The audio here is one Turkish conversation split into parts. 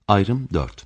Ayrım 4.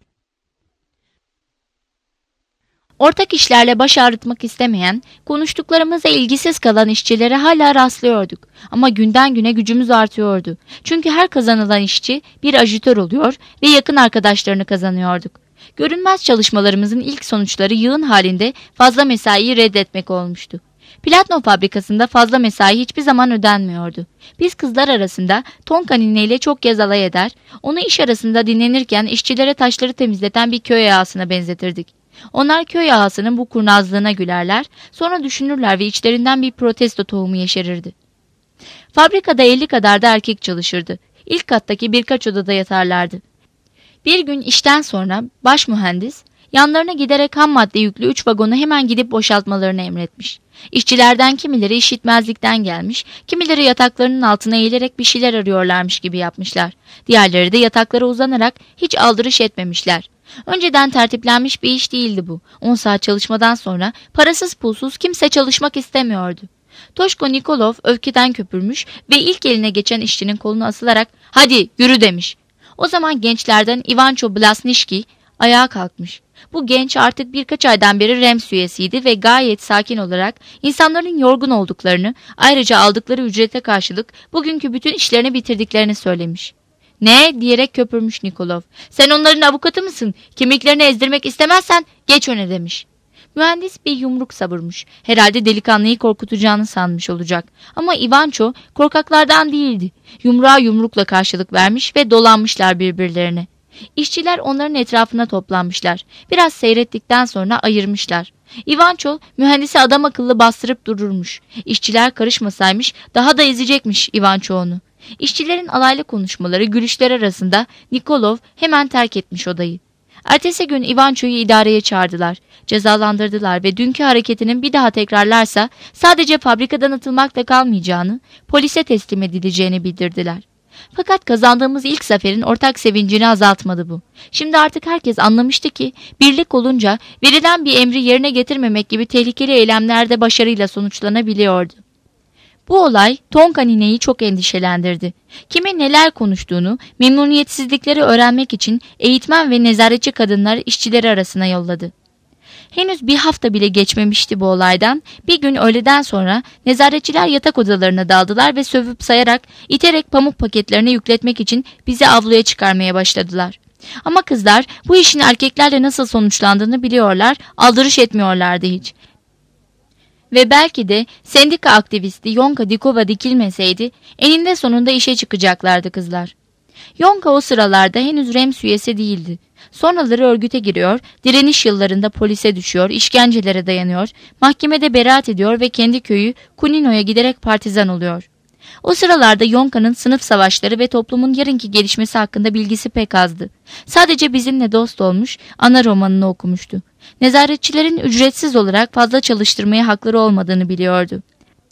Ortak işlerle baş ağrıtmak istemeyen, konuştuklarımıza ilgisiz kalan işçilere hala rastlıyorduk. Ama günden güne gücümüz artıyordu. Çünkü her kazanılan işçi bir ajitör oluyor ve yakın arkadaşlarını kazanıyorduk. Görünmez çalışmalarımızın ilk sonuçları yığın halinde fazla mesaiyi reddetmek olmuştu. Platno fabrikasında fazla mesai hiçbir zaman ödenmiyordu. Biz kızlar arasında Tonka nineyle çok kez alay eder, onu iş arasında dinlenirken işçilere taşları temizleten bir köy ağasına benzetirdik. Onlar köy ağasının bu kurnazlığına gülerler, sonra düşünürler ve içlerinden bir protesto tohumu yeşerirdi. Fabrikada 50 kadar da erkek çalışırdı. İlk kattaki birkaç odada yatarlardı. Bir gün işten sonra baş mühendis, yanlarına giderek ham madde yüklü 3 vagonu hemen gidip boşaltmalarını emretmiş. İşçilerden kimileri işitmezlikten gelmiş, kimileri yataklarının altına eğilerek bir şeyler arıyorlarmış gibi yapmışlar. Diğerleri de yataklara uzanarak hiç aldırış etmemişler. Önceden tertiplenmiş bir iş değildi bu. 10 saat çalışmadan sonra parasız pulsuz kimse çalışmak istemiyordu. Toşko Nikolov öfkeden köpürmüş ve ilk eline geçen işçinin koluna asılarak "Hadi yürü" demiş. O zaman gençlerden Ivancho Blasnişki ayağa kalkmış. Bu genç artık birkaç aydan beri Rems üyesiydi ve gayet sakin olarak insanların yorgun olduklarını, ayrıca aldıkları ücrete karşılık bugünkü bütün işlerini bitirdiklerini söylemiş. "Ne?" diyerek köpürmüş Nikolov. "Sen onların avukatı mısın? Kimliklerini ezdirmek istemezsen geç öne" demiş. Mühendis bir yumruk savurmuş. Herhalde delikanlıyı korkutacağını sanmış olacak. Ama Ivancho korkaklardan değildi. Yumruğa yumrukla karşılık vermiş ve dolanmışlar birbirlerine. İşçiler onların etrafına toplanmışlar. Biraz seyrettikten sonra ayırmışlar. Ivancho mühendisi adam akıllı bastırıp dururmuş. İşçiler karışmasaymış daha da ezecekmiş Ivancho onu. İşçilerin alaylı konuşmaları, gülüşler arasında Nikolov hemen terk etmiş odayı. Ertesi gün Ivancho'yu idareye çağırdılar, cezalandırdılar ve dünkü hareketinin bir daha tekrarlarsa sadece fabrikadan atılmakla kalmayacağını, polise teslim edileceğini bildirdiler. Fakat kazandığımız ilk zaferin ortak sevincini azaltmadı bu. Şimdi artık herkes anlamıştı ki birlik olunca verilen bir emri yerine getirmemek gibi tehlikeli eylemlerde başarıyla sonuçlanabiliyordu. Bu olay Tonka nineyi çok endişelendirdi. Kimin neler konuştuğunu, memnuniyetsizlikleri öğrenmek için eğitmen ve nezaretçi kadınlar işçileri arasına yolladı. Henüz bir hafta bile geçmemişti bu olaydan. Bir gün öğleden sonra nezaretçiler yatak odalarına daldılar ve sövüp sayarak, iterek pamuk paketlerine yükletmek için bizi avluya çıkarmaya başladılar. Ama kızlar bu işin erkeklerle nasıl sonuçlandığını biliyorlar, aldırış etmiyorlardı hiç. Ve belki de sendika aktivisti Yonka Dikova dikilmeseydi eninde sonunda işe çıkacaklardı kızlar. Yonka o sıralarda henüz Rems üyesi değildi. Sonraları örgüte giriyor, direniş yıllarında polise düşüyor, işkencelere dayanıyor, mahkemede beraat ediyor ve kendi köyü Kunino'ya giderek partizan oluyor. O sıralarda Yonka'nın sınıf savaşları ve toplumun yarınki gelişmesi hakkında bilgisi pek azdı. Sadece bizimle dost olmuş, ana romanını okumuştu. Nezaretçilerin ücretsiz olarak fazla çalıştırmaya hakları olmadığını biliyordu.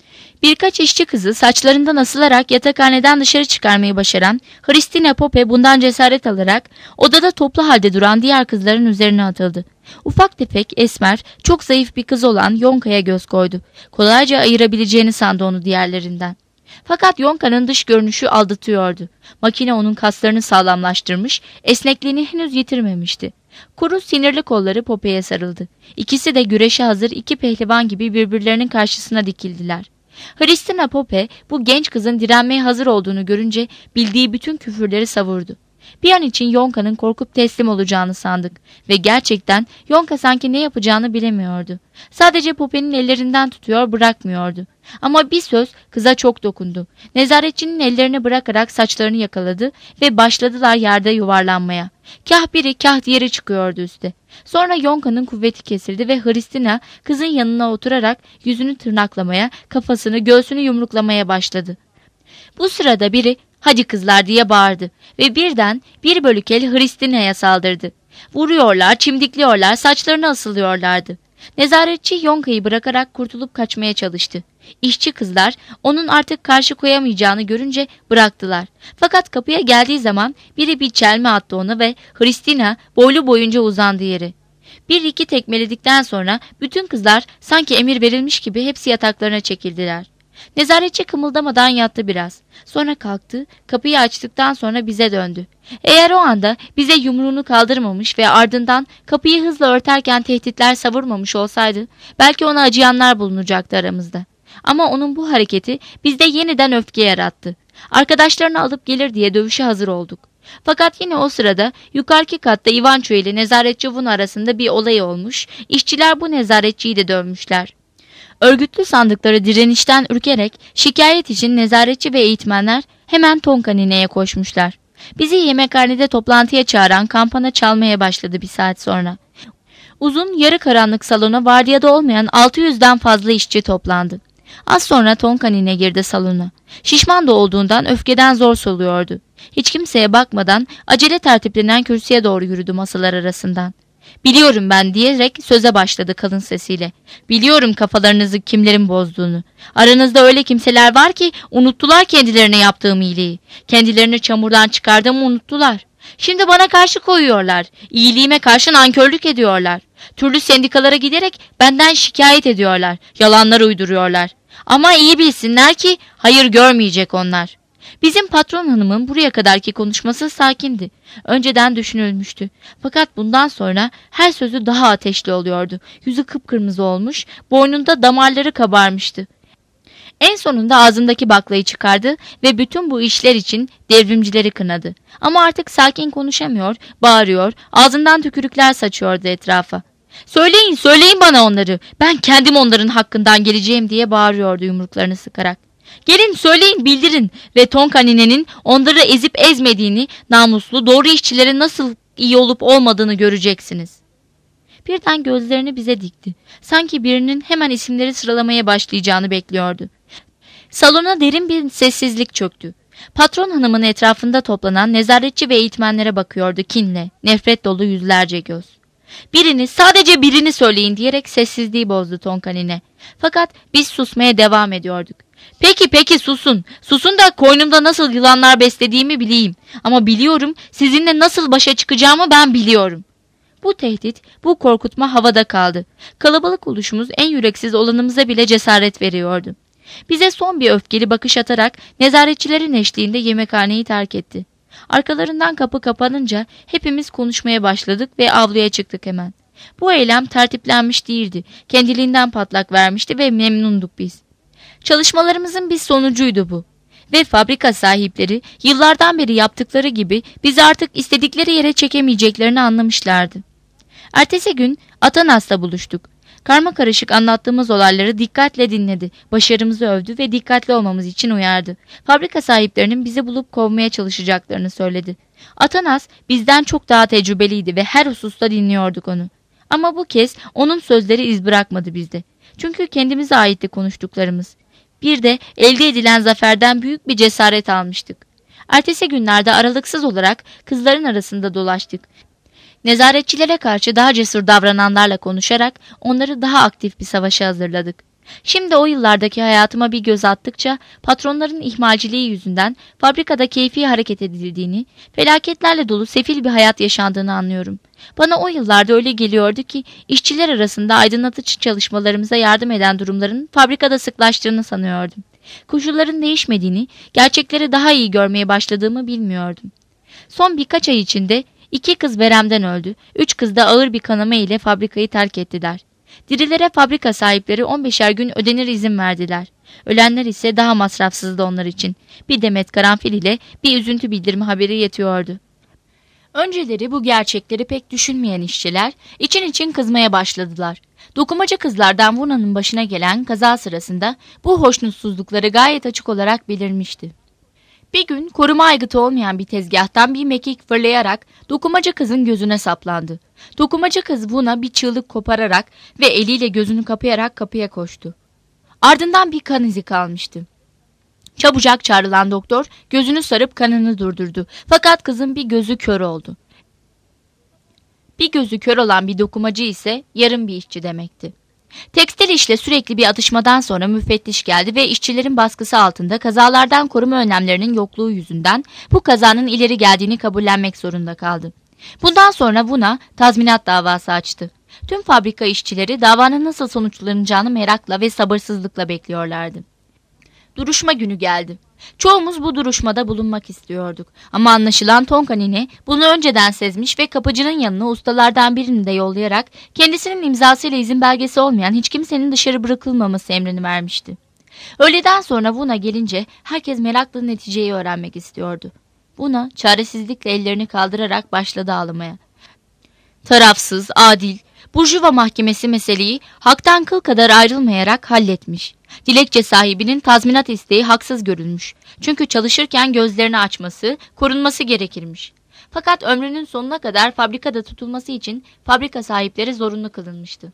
Birkaç işçi kızı saçlarından asılarak yatakhaneden dışarı çıkarmayı başaran Hristina Pope bundan cesaret alarak odada toplu halde duran diğer kızların üzerine atıldı. Ufak tefek, esmer, çok zayıf bir kız olan Yonka'ya göz koydu. Kolayca ayırabileceğini sandı onu diğerlerinden. Fakat Yonka'nın dış görünüşü aldatıyordu. Makine onun kaslarını sağlamlaştırmış, esnekliğini henüz yitirmemişti. Kuru sinirli kolları Pope'ye sarıldı. İkisi de güreşe hazır iki pehlivan gibi birbirlerinin karşısına dikildiler. Hristina Pope bu genç kızın direnmeye hazır olduğunu görünce bildiği bütün küfürleri savurdu. Bir an için Yonka'nın korkup teslim olacağını sandık ve gerçekten Yonka sanki ne yapacağını bilemiyordu. Sadece Pope'nin ellerinden tutuyor, bırakmıyordu. Ama bir söz kıza çok dokundu. Nezaretçinin ellerini bırakarak saçlarını yakaladı ve başladılar yerde yuvarlanmaya. Kah biri kah diğeri çıkıyordu üste. Sonra Yonka'nın kuvveti kesildi ve Hristina kızın yanına oturarak yüzünü tırnaklamaya, kafasını, göğsünü yumruklamaya başladı. Bu sırada biri "Hadi kızlar" diye bağırdı ve birden bir bölük el Hristina'ya saldırdı. Vuruyorlar, çimdikliyorlar, saçlarını asılıyorlardı. Nezaretçi Yonka'yı bırakarak kurtulup kaçmaya çalıştı. İşçi kızlar onun artık karşı koyamayacağını görünce bıraktılar. Fakat kapıya geldiği zaman biri bir çelme attı ona ve Hristina boylu boyunca uzandı yere. Bir iki tekmeledikten sonra bütün kızlar sanki emir verilmiş gibi hepsi yataklarına çekildiler. Nezaretçi kımıldamadan yattı biraz. Sonra kalktı, kapıyı açtıktan sonra bize döndü. Eğer o anda bize yumruğunu kaldırmamış ve ardından kapıyı hızla örterken tehditler savurmamış olsaydı belki ona acıyanlar bulunacaktı aramızda. Ama onun bu hareketi bizde yeniden öfke yarattı. Arkadaşlarını alıp gelir diye dövüşe hazır olduk. Fakat yine o sırada yukarıki katta Ivanço ile nezaretçi Vun arasında bir olay olmuş, işçiler bu nezaretçiyi de dövmüşler. Örgütlü sandıkları direnişten ürkerek şikayet için nezaretçi ve eğitmenler hemen Tonka nineye koşmuşlar. Bizi yemekhanede toplantıya çağıran kampana çalmaya başladı bir saat sonra. Uzun yarı karanlık salona vardiyada olmayan 600'den fazla işçi toplandı. Az sonra Tonka nine girdi salona. Şişman da olduğundan öfkeden zor soluyordu. Hiç kimseye bakmadan acele tertiplenen kürsüye doğru yürüdü masalar arasından. "Biliyorum ben," diyerek söze başladı kalın sesiyle. "Biliyorum kafalarınızı kimlerin bozduğunu. Aranızda öyle kimseler var ki unuttular kendilerine yaptığım iyiliği. Kendilerini çamurdan çıkardığımı unuttular. Şimdi bana karşı koyuyorlar. İyiliğime karşı nankörlük ediyorlar. Türlü sendikalara giderek benden şikayet ediyorlar. Yalanlar uyduruyorlar. Ama iyi bilsinler ki hayır görmeyecek onlar." Bizim patron hanımın buraya kadarki konuşması sakindi. Önceden düşünülmüştü. Fakat bundan sonra her sözü daha ateşli oluyordu. Yüzü kıpkırmızı olmuş, boynunda damarları kabarmıştı. En sonunda ağzındaki baklayı çıkardı ve bütün bu işler için devrimcileri kınadı. Ama artık sakin konuşamıyor, bağırıyor, ağzından tükürükler saçıyordu etrafa. "Söyleyin, söyleyin bana onları. Ben kendim onların hakkından geleceğim," diye bağırıyordu yumruklarını sıkarak. "Gelin söyleyin, bildirin ve Tonka ninenin onları ezip ezmediğini, namuslu doğru işçilerin nasıl iyi olup olmadığını göreceksiniz." Birden gözlerini bize dikti. Sanki birinin hemen isimleri sıralamaya başlayacağını bekliyordu. Salona derin bir sessizlik çöktü. Patron hanımın etrafında toplanan nezaretçi ve eğitmenlere bakıyordu kinle, nefret dolu yüzlerce göz. "Birini, sadece birini söyleyin," diyerek sessizliği bozdu Tonka nine. Fakat biz susmaya devam ediyorduk. Peki susun. Susun da koynumda nasıl yılanlar beslediğimi bileyim. Ama biliyorum, sizinle nasıl başa çıkacağımı ben biliyorum. Bu tehdit, bu korkutma havada kaldı. Kalabalık oluşumuz en yüreksiz olanımıza bile cesaret veriyordu. Bize son bir öfkeli bakış atarak nezaretçilerin eşliğinde yemekhaneyi terk etti. Arkalarından kapı kapanınca hepimiz konuşmaya başladık ve avluya çıktık hemen. Bu eylem tertiplenmiş değildi. Kendiliğinden patlak vermişti ve memnunduk biz. Çalışmalarımızın bir sonucuydu bu. Ve fabrika sahipleri yıllardan beri yaptıkları gibi bizi artık istedikleri yere çekemeyeceklerini anlamışlardı. Ertesi gün Atanas'la buluştuk. Karmakarışık anlattığımız olayları dikkatle dinledi, başarımızı övdü ve dikkatli olmamız için uyardı. Fabrika sahiplerinin bizi bulup kovmaya çalışacaklarını söyledi. Atanas bizden çok daha tecrübeliydi ve her hususta dinliyorduk onu. Ama bu kez onun sözleri iz bırakmadı bizde. Çünkü kendimize aitti konuştuklarımız. Bir de elde edilen zaferden büyük bir cesaret almıştık. Ertesi günlerde aralıksız olarak kızların arasında dolaştık. Nezaretçilere karşı daha cesur davrananlarla konuşarak onları daha aktif bir savaşa hazırladık. Şimdi o yıllardaki hayatıma bir göz attıkça patronların ihmalciliği yüzünden fabrikada keyfi hareket edildiğini, felaketlerle dolu sefil bir hayat yaşandığını anlıyorum. Bana o yıllarda öyle geliyordu ki işçiler arasında aydınlatıcı çalışmalarımıza yardım eden durumların fabrikada sıklaştığını sanıyordum. Koşulların değişmediğini, gerçekleri daha iyi görmeye başladığımı bilmiyordum. Son birkaç ay içinde 2 kız veremden öldü, 3 kız da ağır bir kanama ile fabrikayı terk ettiler. Dirilere fabrika sahipleri 15'er gün ödenir izin verdiler. Ölenler ise daha masrafsızdı onlar için. Bir demet karanfil ile bir üzüntü bildirme haberi yetiyordu. Önceleri bu gerçekleri pek düşünmeyen işçiler için kızmaya başladılar. Dokumacı kızlardan Vuna'nın başına gelen kaza sırasında bu hoşnutsuzlukları gayet açık olarak belirmişti. Bir gün koruma aygıtı olmayan bir tezgahtan bir mekik fırlayarak dokumacı kızın gözüne saplandı. Dokumacı kız Vuna bir çığlık kopararak ve eliyle gözünü kapayarak kapıya koştu. Ardından bir kan izi kalmıştı. Çabucak çağrılan doktor gözünü sarıp kanını durdurdu. Fakat kızın bir gözü kör oldu. Bir gözü kör olan bir dokumacı ise yarım bir işçi demekti. Tekstil işle sürekli bir atışmadan sonra müfettiş geldi ve işçilerin baskısı altında kazalardan koruma önlemlerinin yokluğu yüzünden bu kazanın ileri geldiğini kabullenmek zorunda kaldı. Bundan sonra Vuna tazminat davası açtı. Tüm fabrika işçileri davanın nasıl sonuçlanacağını merakla ve sabırsızlıkla bekliyorlardı. duruşma günü geldi. Çoğumuz bu duruşmada bulunmak istiyorduk. Ama anlaşılan Tonka nine bunu önceden sezmiş ve kapıcının yanına ustalardan birini de yollayarak kendisinin imzasıyla izin belgesi olmayan hiç kimsenin dışarı bırakılmaması emrini vermişti. Öğleden sonra Vuna gelince herkes merakla neticeyi öğrenmek istiyordu. Vuna çaresizlikle ellerini kaldırarak başladı ağlamaya. Tarafsız, adil, Burjuva mahkemesi meseleyi haktan kıl kadar ayrılmayarak halletmiş. Dilekçe sahibinin tazminat isteği haksız görülmüş. Çünkü çalışırken gözlerini açması, korunması gerekirmiş. Fakat ömrünün sonuna kadar fabrikada tutulması için fabrika sahipleri zorunlu kılınmıştı.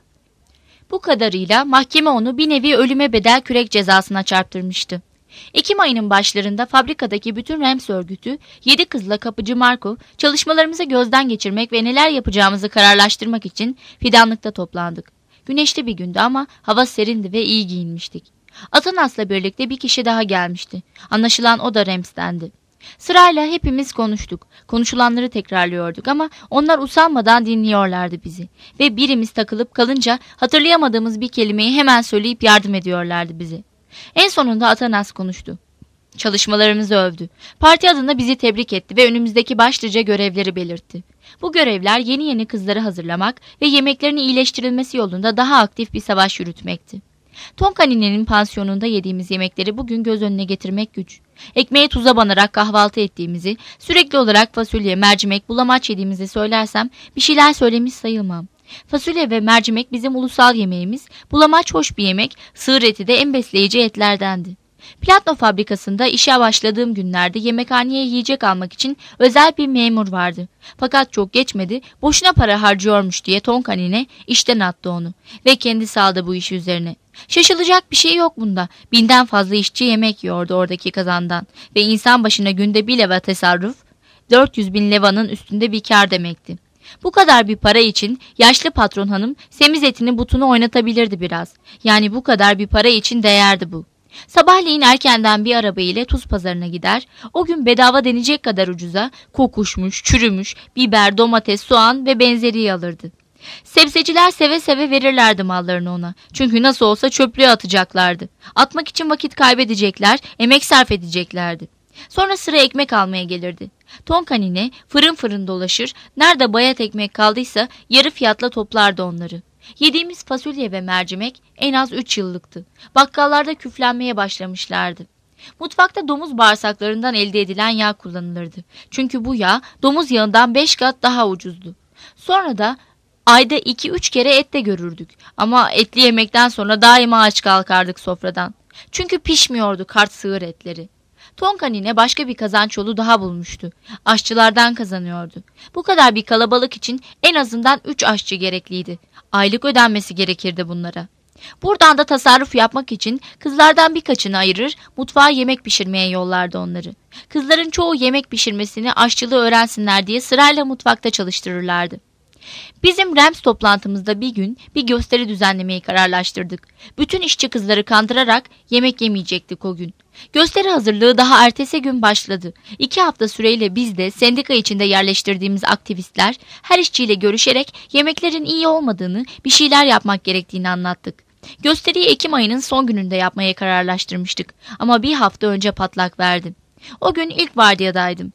Bu kadarıyla mahkeme onu bir nevi ölüme bedel kürek cezasına çarptırmıştı. Ekim ayının başlarında fabrikadaki bütün Rems örgütü 7 kızla kapıcı Markov çalışmalarımızı gözden geçirmek ve neler yapacağımızı kararlaştırmak için fidanlıkta toplandık. Güneşli bir gündü ama hava serindi ve iyi giyinmiştik. Atanas'la birlikte bir kişi daha gelmişti. Anlaşılan o da Rems'tendi. Sırayla hepimiz konuştuk. Konuşulanları tekrarlıyorduk ama onlar usanmadan dinliyorlardı bizi. Ve birimiz takılıp kalınca hatırlayamadığımız bir kelimeyi hemen söyleyip yardım ediyorlardı bize. En sonunda Atanas konuştu. Çalışmalarımızı övdü. Parti adına bizi tebrik etti ve önümüzdeki başlıca görevleri belirtti. Bu görevler yeni kızları hazırlamak ve yemeklerin iyileştirilmesi yolunda daha aktif bir savaş yürütmekti. Tonka ninenin pansiyonunda yediğimiz yemekleri bugün göz önüne getirmek güç. Ekmeğe tuza banarak kahvaltı ettiğimizi, sürekli olarak fasulye, mercimek, bulamaç yediğimizi söylersem bir şeyler söylemiş sayılmam. Fasulye ve mercimek bizim ulusal yemeğimiz, bulamaç hoş bir yemek, sığır eti de en besleyici etlerdendi. Platno fabrikasında işe başladığım günlerde yemekhaneye yiyecek almak için özel bir memur vardı. Fakat çok geçmedi, boşuna para harcıyormuş diye Tonka nine işten attı onu ve kendisi aldı bu işi üzerine. Şaşılacak bir şey yok bunda. 1000'den fazla işçi yemek yiyordu oradaki kazandan ve insan başına günde bir leva tasarruf, 400.000 levanın üstünde bir kar demekti. Bu kadar bir para için yaşlı patron hanım semiz etini butunu oynatabilirdi biraz. Yani bu kadar bir para için değerdi bu. Sabahleyin erkenden bir araba ile tuz pazarına gider, o gün bedava denecek kadar ucuza kokuşmuş, çürümüş, biber, domates, soğan ve benzeri alırdı. Sebzeciler seve seve verirlerdi mallarını ona. Çünkü nasıl olsa çöplüğe atacaklardı. Atmak için vakit kaybedecekler, emek sarf edeceklerdi. Sonra sıra ekmek almaya gelirdi. Tonka nine fırın fırın dolaşır, nerede bayat ekmek kaldıysa yarı fiyatla toplardı onları. Yediğimiz fasulye ve mercimek en az 3 yıllıktı. Bakkallarda küflenmeye başlamışlardı. Mutfakta domuz bağırsaklarından elde edilen yağ kullanılırdı. Çünkü bu yağ domuz yağından 5 kat daha ucuzdu. Sonra da ayda 2-3 kere et de görürdük. Ama etli yemekten sonra daima aç kalkardık sofradan. Çünkü pişmiyordu kart sığır etleri. Tonka nine başka bir kazanç yolu daha bulmuştu. Aşçılardan kazanıyordu. Bu kadar bir kalabalık için en azından 3 aşçı gerekliydi. Aylık ödenmesi gerekirdi bunlara. Buradan da tasarruf yapmak için kızlardan birkaçını ayırır, mutfağa yemek pişirmeye yollardı onları. Kızların çoğu yemek pişirmesini, aşçılığı öğrensinler diye sırayla mutfakta çalıştırırlardı. Bizim Rems toplantımızda bir gün bir gösteri düzenlemeyi kararlaştırdık. Bütün işçi kızları kandırarak yemek yemeyecektik o gün. Gösteri hazırlığı daha ertesi gün başladı. 2 hafta süreyle biz de sendika içinde yerleştirdiğimiz aktivistler her işçiyle görüşerek yemeklerin iyi olmadığını, bir şeyler yapmak gerektiğini anlattık. Gösteriyi Ekim ayının son gününde yapmaya kararlaştırmıştık ama bir hafta önce patlak verdi. O gün ilk vardiyadaydım.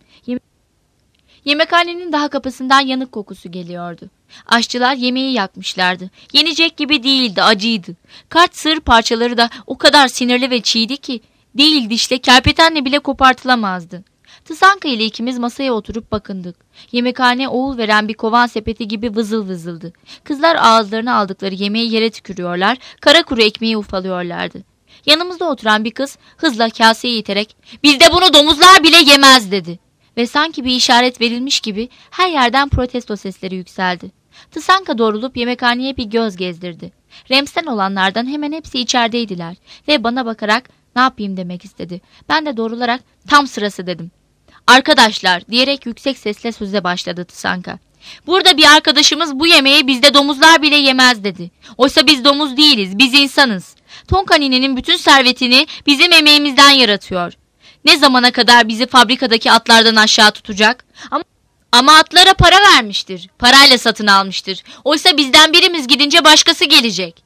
Yemekhanenin daha kapısından yanık kokusu geliyordu. Aşçılar yemeği yakmışlardı. Yenecek gibi değildi, acıydı. Kart sığır parçaları da o kadar sinirli ve çiğdi ki değil dişle kerpetenle bile kopartılamazdı. Tısanka ile ikimiz masaya oturup bakındık. Yemekhane oğul veren bir kovan sepeti gibi vızıl vızıldı. Kızlar ağızlarına aldıkları yemeği yere tükürüyorlar, kara kuru ekmeği ufalıyorlardı. Yanımızda oturan bir kız hızla kaseyi iterek "Bizde bunu domuzlar bile yemez" dedi. Ve sanki bir işaret verilmiş gibi her yerden protesto sesleri yükseldi. Tısanka doğrulup yemekhaneye bir göz gezdirdi. Rems'ten olanlardan hemen hepsi içerideydiler ve bana bakarak ne yapayım demek istedi. Ben de doğrularak tam sırası dedim. "Arkadaşlar" diyerek yüksek sesle söze başladı Tısanka. "Burada bir arkadaşımız bu yemeği bizde domuzlar bile yemez" dedi. "Oysa biz domuz değiliz, biz insanız. Tonka ninenin bütün servetini bizim emeğimizden yaratıyor. Ne zamana kadar bizi fabrikadaki atlardan aşağı tutacak? Ama atlara para vermiştir. Parayla satın almıştır. Oysa bizden birimiz gidince başkası gelecek."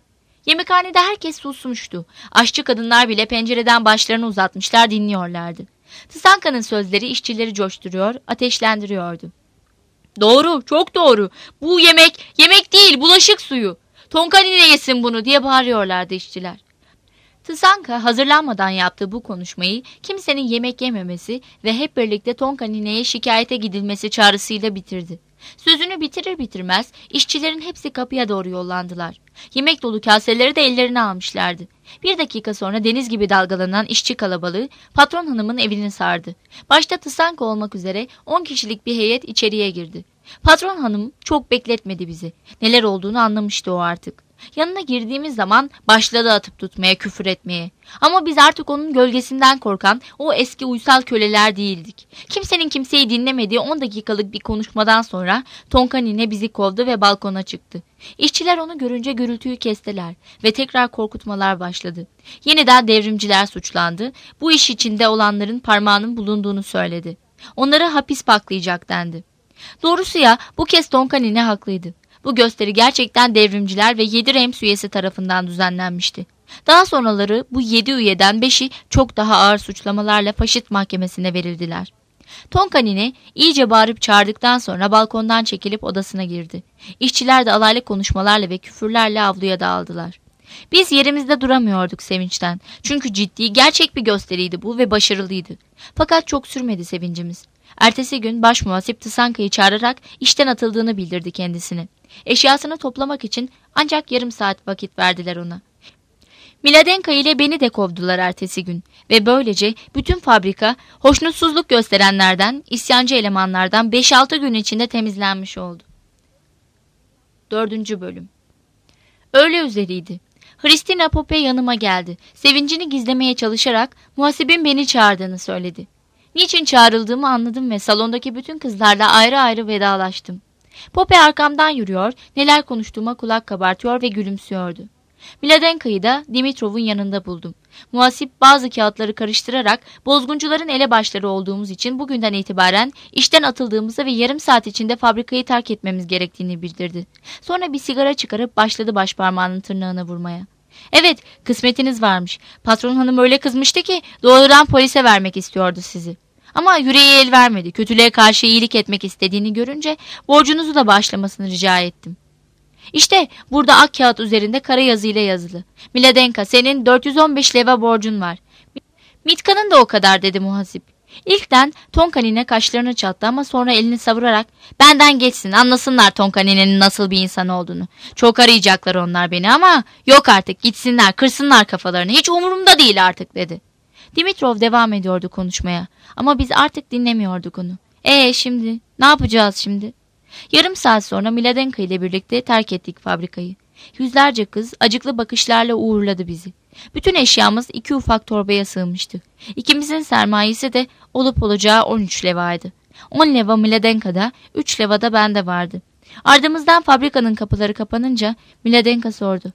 Yemekhanede herkes susmuştu. Aşçı kadınlar bile pencereden başlarını uzatmışlar, dinliyorlardı. Tısanka'nın sözleri işçileri coşturuyor, ateşlendiriyordu. Doğru, çok doğru. Bu yemek değil, bulaşık suyu. Tonkanine yesin bunu diye bağırıyorlardı işçiler. Tısanka hazırlanmadan yaptığı bu konuşmayı kimsenin yemek yememesi ve hep birlikte Tonkanineye şikayete gidilmesi çağrısıyla bitirdi. Sözünü bitirir bitirmez işçilerin hepsi kapıya doğru yollandılar. Yemek dolu kaseleri de ellerine almışlardı. Bir dakika sonra deniz gibi dalgalanan işçi kalabalığı patron hanımın evini sardı. Başta Tısanka olmak üzere 10 kişilik bir heyet içeriye girdi. Patron hanım çok bekletmedi bizi. Neler olduğunu anlamıştı o artık. Yanına girdiğimiz zaman başladı atıp tutmaya, küfür etmeye. Ama biz artık onun gölgesinden korkan o eski uysal köleler değildik. Kimsenin kimseyi dinlemediği 10 dakikalık bir konuşmadan sonra Tonkanine bizi kovdu ve balkona çıktı. İşçiler onu görünce gürültüyü kestiler ve tekrar korkutmalar başladı. Yeniden devrimciler suçlandı. Bu iş içinde olanların parmağının bulunduğunu söyledi. Onları hapis paklayacak dendi. Doğrusu ya, bu kez Tonkanine haklıydı. Bu gösteri gerçekten devrimciler ve 7 Rems üyesi tarafından düzenlenmişti. Daha sonraları bu 7 üyeden 5'i çok daha ağır suçlamalarla faşist mahkemesine verildiler. Tonkanine iyice bağırıp çağırdıktan sonra balkondan çekilip odasına girdi. İşçiler de alaylı konuşmalarla ve küfürlerle avluya dağıldılar. Biz yerimizde duramıyorduk sevinçten. Çünkü ciddi, gerçek bir gösteriydi bu ve başarılıydı. Fakat çok sürmedi sevincimiz. Ertesi gün başmuhasip Tısanka'yı çağırarak işten atıldığını bildirdi kendisine. Eşyasını toplamak için ancak yarım saat vakit verdiler ona. Miladenka ile beni de kovdular ertesi gün ve böylece bütün fabrika hoşnutsuzluk gösterenlerden, isyancı elemanlardan 5-6 gün içinde temizlenmiş oldu. 4. Bölüm. Öğle üzeriydi. Hristina Pope yanıma geldi. Sevincini gizlemeye çalışarak muhasibin beni çağırdığını söyledi. Niçin çağrıldığımı anladım ve salondaki bütün kızlarla ayrı ayrı vedalaştım. Pope arkamdan yürüyor, neler konuştuğuma kulak kabartıyor ve gülümsüyordu. Miladenka'yı da Dimitrov'un yanında buldum. Muhasip bazı kağıtları karıştırarak bozguncuların elebaşları olduğumuz için bugünden itibaren işten atıldığımızı ve yarım saat içinde fabrikayı terk etmemiz gerektiğini bildirdi. Sonra bir sigara çıkarıp başladı başparmağının tırnağına vurmaya. Evet, kısmetiniz varmış. Patron hanım öyle kızmıştı ki doğrudan polise vermek istiyordu sizi. Ama yüreği el vermedi. Kötülüğe karşı iyilik etmek istediğini görünce borcunuzu da bağışlamasını rica ettim. İşte burada ak kağıt üzerinde kara yazıyla yazılı. Miladenka, senin 415 leva borcun var. Mitka'nın da o kadar, dedi muhasip. İlkten Tonkanine kaşlarını çattı ama sonra elini savurarak benden geçsin, anlasınlar Tonkanine'nin nasıl bir insan olduğunu. Çok arayacaklar onlar beni ama yok artık, gitsinler, kırsınlar kafalarını, hiç umurumda değil artık, dedi. Dimitrov devam ediyordu konuşmaya ama biz artık dinlemiyorduk onu. Şimdi ne yapacağız şimdi? Yarım saat sonra Miladenka ile birlikte terk ettik fabrikayı. Yüzlerce kız acıklı bakışlarla uğurladı bizi. Bütün eşyamız 2 ufak torbaya sığmıştı. İkimizin sermayesi de olup olacağı 13 levaydı. 10 leva Miladenka'da, 3 leva da bende vardı. Ardımızdan fabrikanın kapıları kapanınca Miladenka sordu.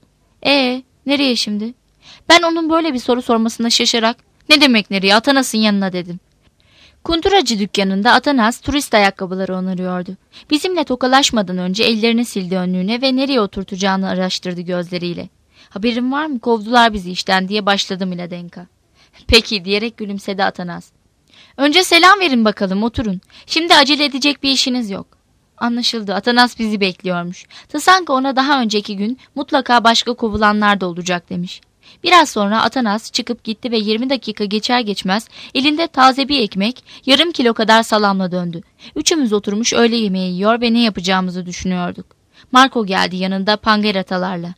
Nereye şimdi? Ben onun böyle bir soru sormasına şaşarak ne demek nereye, Atanas'ın yanına, dedim. Kunturacı dükkanında Atanas turist ayakkabıları onarıyordu. Bizimle tokalaşmadan önce ellerini sildi önlüğüne ve nereye oturtacağını araştırdı gözleriyle. Haberin var mı, kovdular bizi işten, diye başladı Miladenka. Peki, diyerek gülümsedi Atanas. Önce selam verin bakalım, oturun. Şimdi acele edecek bir işiniz yok. Anlaşıldı, Atanas bizi bekliyormuş. Tısanka ona daha önceki gün mutlaka başka kovulanlar da olacak demiş. Biraz sonra Atanas çıkıp gitti ve 20 dakika geçer geçmez elinde taze bir ekmek, yarım kilo kadar salamla döndü. Üçümüz oturmuş öğle yemeği yiyor ve ne yapacağımızı düşünüyorduk. Marco geldi yanında pangeratalarla.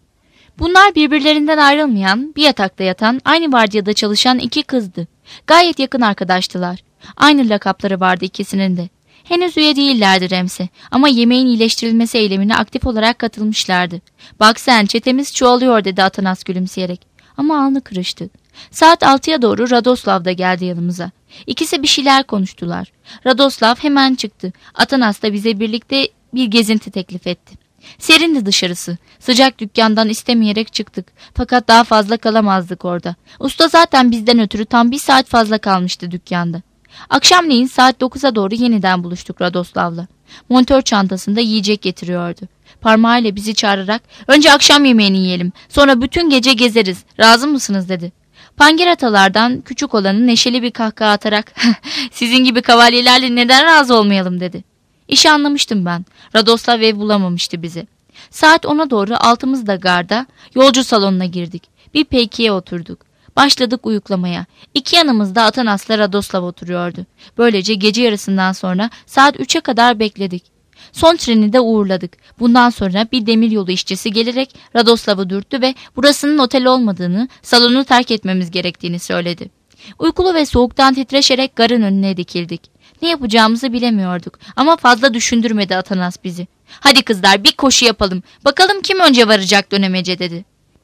Bunlar birbirlerinden ayrılmayan, bir yatakta yatan, aynı vardiyada çalışan 2 kızdı. Gayet yakın arkadaştılar. Aynı lakapları vardı ikisinin de. Henüz üye değillerdi Rems'e ama yemeğin iyileştirilmesi eylemine aktif olarak katılmışlardı. Bak sen, çetemiz çoğalıyor, dedi Atanas gülümseyerek. Ama alnı kırıştı. Saat 6'ya doğru Radoslav da geldi yanımıza. İkisi bir şeyler konuştular. Radoslav hemen çıktı. Atanas da bize birlikte bir gezinti teklif etti. Serindi dışarısı. Sıcak dükkandan istemeyerek çıktık. Fakat daha fazla kalamazdık orada. Usta zaten bizden ötürü tam 1 saat fazla kalmıştı dükkanda. Akşamleyin saat 9'a doğru yeniden buluştuk Radoslav'la. Montör çantasında yiyecek getiriyordu. Parmağıyla bizi çağırarak önce akşam yemeğini yiyelim, sonra bütün gece gezeriz, razı mısınız dedi. Pangeratalardan küçük olanı neşeli bir kahkaha atarak sizin gibi kavalyelerle neden razı olmayalım dedi. İşi anlamıştım ben. Radoslav ev bulamamıştı bizi. Saat 10'a doğru altımızda garda yolcu salonuna girdik. Bir peykiye oturduk. Başladık uyuklamaya. İki yanımızda Atanas'la Radoslav oturuyordu. Böylece gece yarısından sonra saat 3'e kadar bekledik. Son treni de uğurladık. Bundan sonra bir demiryolu işçisi gelerek Radoslav'ı dürttü ve burasının otel olmadığını, salonu terk etmemiz gerektiğini söyledi. Uykulu ve soğuktan titreşerek garın önüne dikildik. Ne yapacağımızı bilemiyorduk ama fazla düşündürmedi Atanas bizi. Hadi kızlar bir koşu yapalım. Bakalım kim önce varacak dönemece dedi.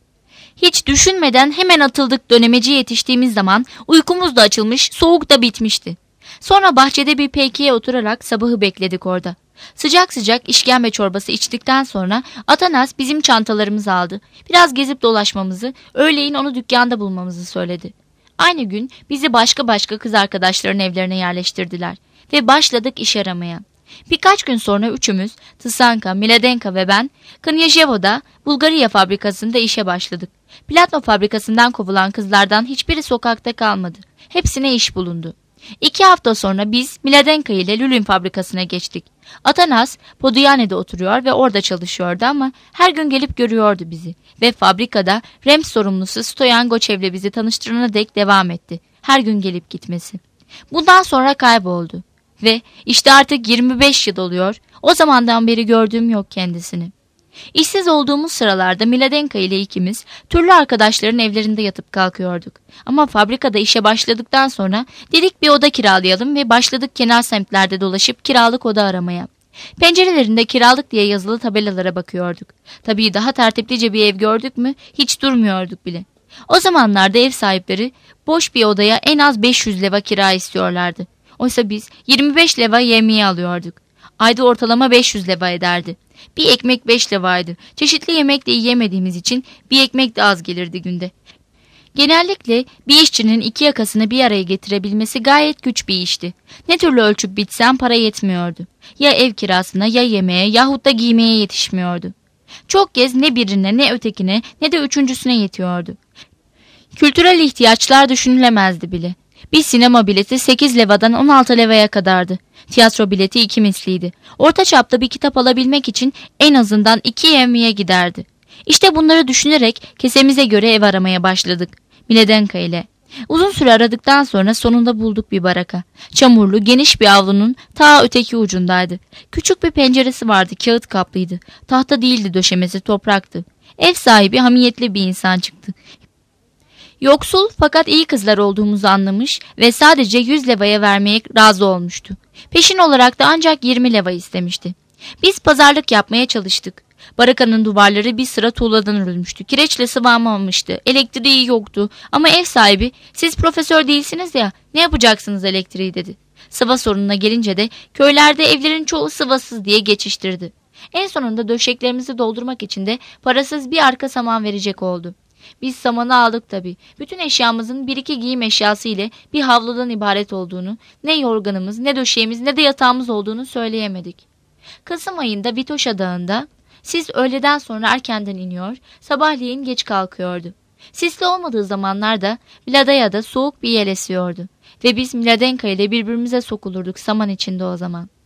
Hiç düşünmeden hemen atıldık. Dönemeciye yetiştiğimiz zaman uykumuz da açılmış, soğuk da bitmişti. Sonra bahçede bir peykiye oturarak sabahı bekledik orada. Sıcak sıcak işkembe çorbası içtikten sonra Atanas bizim çantalarımızı aldı. Biraz gezip dolaşmamızı, öğleyin onu dükkanda bulmamızı söyledi. Aynı gün bizi başka kız arkadaşların evlerine yerleştirdiler ve başladık iş aramaya. Birkaç gün sonra üçümüz, Tısanka, Miladenka ve ben, Knyazheva'da Bulgariya fabrikasında işe başladık. Platno fabrikasından kovulan kızlardan hiçbiri sokakta kalmadı. Hepsine iş bulundu. 2 hafta sonra biz Miladenka ile Lülin fabrikasına geçtik. Atanas Podyane'de oturuyor ve orada çalışıyordu ama her gün gelip görüyordu bizi. Ve fabrikada Rems sorumlusu Stoyan Goçev'le bizi tanıştırana dek devam etti. Her gün gelip gitmesi. Bundan sonra kayboldu. Ve işte artık 25 yıl oluyor. O zamandan beri gördüğüm yok kendisini. İşsiz olduğumuz sıralarda Miladenka ile ikimiz türlü arkadaşların evlerinde yatıp kalkıyorduk. Ama fabrikada işe başladıktan sonra dedik bir oda kiralayalım ve başladık kenar semtlerde dolaşıp kiralık oda aramaya. Pencerelerinde kiralık diye yazılı tabelalara bakıyorduk. Tabii daha tertiplice bir ev gördük mü hiç durmuyorduk bile. O zamanlarda ev sahipleri boş bir odaya en az 500 leva kira istiyorlardı. Oysa biz 25 leva yemeği alıyorduk. Ayda ortalama 500 leva ederdi. Bir ekmek 5 levaydı. Çeşitli yemek de yiyemediğimiz için bir ekmek de az gelirdi günde. Genellikle bir işçinin iki yakasını bir araya getirebilmesi gayet güç bir işti. Ne türlü ölçüp bitsem para yetmiyordu. Ya ev kirasına ya yemeğe yahut da giymeye yetişmiyordu. Çok kez ne birine ne ötekine ne de üçüncüsüne yetiyordu. Kültürel ihtiyaçlar düşünülemezdi bile. Bir sinema bileti 8 levadan 16 levaya kadardı. Tiyatro bileti 2 misliydi. Orta çapta bir kitap alabilmek için en azından 2 yevmiye giderdi. İşte bunları düşünerek kesemize göre ev aramaya başladık. Miladenka ile. Uzun süre aradıktan sonra sonunda bulduk bir baraka. Çamurlu, geniş bir avlunun ta öteki ucundaydı. Küçük bir penceresi vardı, kağıt kaplıydı. Tahta değildi döşemesi, topraktı. Ev sahibi hamiyetli bir insan çıktı. Yoksul fakat iyi kızlar olduğumuzu anlamış ve sadece 100 levaya vermeye razı olmuştu. Peşin olarak da ancak 20 leva istemişti. Biz pazarlık yapmaya çalıştık. Barakanın duvarları bir sıra tuğladan örülmüştü. Kireçle sıvamamıştı. Elektriği yoktu. Ama ev sahibi siz profesör değilsiniz ya ne yapacaksınız elektriği dedi. Sıva sorununa gelince de köylerde evlerin çoğu sıvasız diye geçiştirdi. En sonunda döşeklerimizi doldurmak için de parasız bir arka saman verecek oldu. Biz samanı aldık tabii. Bütün eşyamızın bir iki giyim eşyası ile bir havludan ibaret olduğunu, ne yorganımız, ne döşeğimiz, ne de yatağımız olduğunu söyleyemedik. Kasım ayında Vitoşa Dağı'nda siz öğleden sonra erkenden iniyor, sabahleyin geç kalkıyordu. Sisli olmadığı zamanlarda Vladaya'da soğuk bir yel esiyordu. Ve biz Miladenka ile birbirimize sokulurduk saman içinde o zaman.